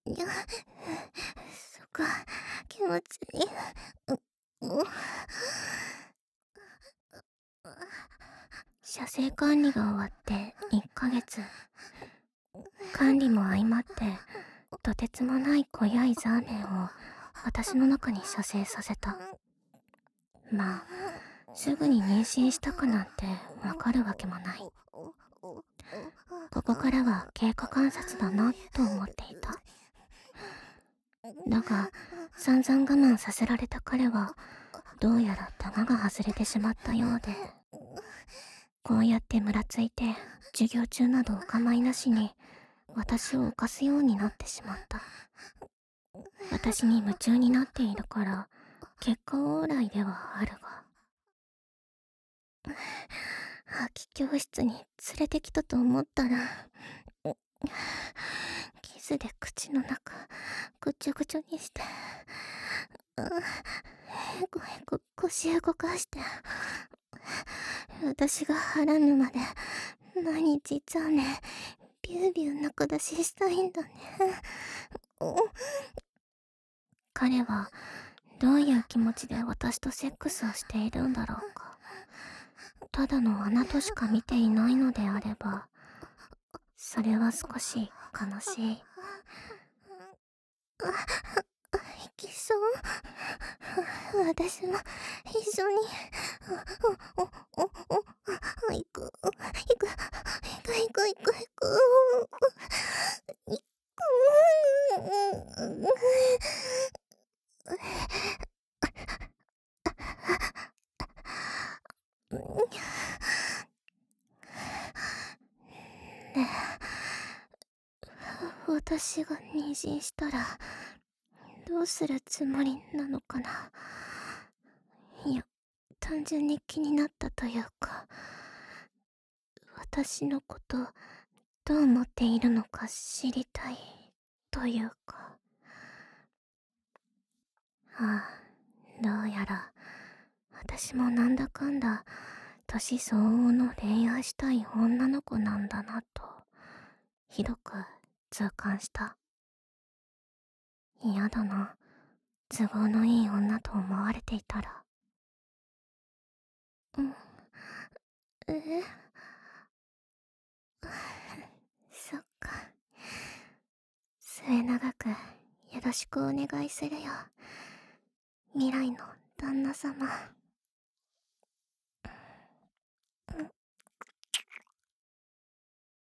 いや、そっか、気持ちいい。射精管理が終わって1ヶ月。管理も相まって、とてつもない濃やいザーメンを私の中に射精させた。まあ、すぐに妊娠したかなんてわかるわけもない。ここからは経過観察だなと思っていた。だが、散々我慢させられた彼は、どうやら玉が外れてしまったようで、こうやってむらついて、授業中などお構いなしに、私を犯すようになってしまった。私に夢中になっているから、結果オーライではあるが。空き教室に連れてきたと思ったら、キスで口の中、ぐちょぐちょにして、へこへこ腰動かして、私が腹沼で、毎日ザーメン、ビュービュー中出ししたいんだね。彼は、どういう気持ちで私とセックスをしているんだろうか。ただの穴としか見ていないのであれば、それは少し悲しい。行きそう。私も一緒に。行く。行く。行く。行く。行く。行く。行く。ねえ、私が妊娠したら、どうするつもりなのかな。いや、単純に気になったというか、私のことどう思っているのか知りたいというか。ああ、どうやら私もなんだかんだ年相応の恋愛したい女の子なんだなとひどく痛感した。嫌だな、都合のいい女と思われていたら。うん。え、そっか。末永くよろしくお願いするよ、未来の旦那様。